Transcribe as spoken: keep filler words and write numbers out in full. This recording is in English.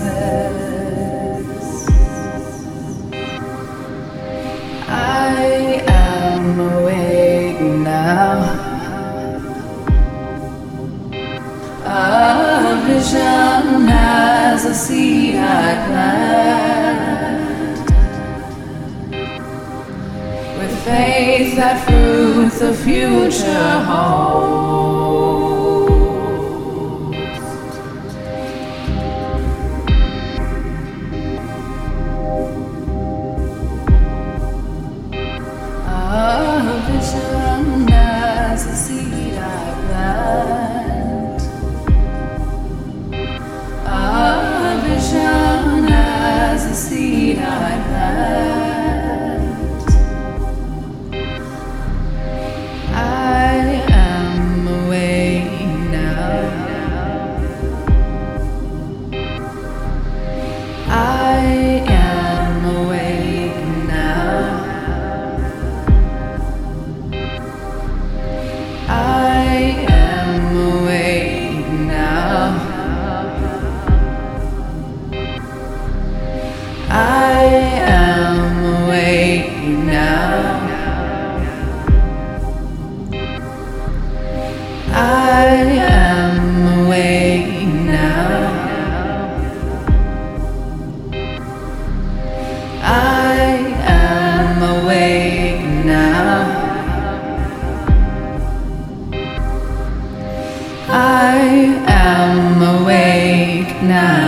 I am awake now. A vision as a seed I plant, with faith that fruit the future holds. A vision as a seed I plant, a vision as a seed I plant. I am awake now. I am awake now. I am awake now. I am awake now. I am awake now. I am awake now. I am awake now.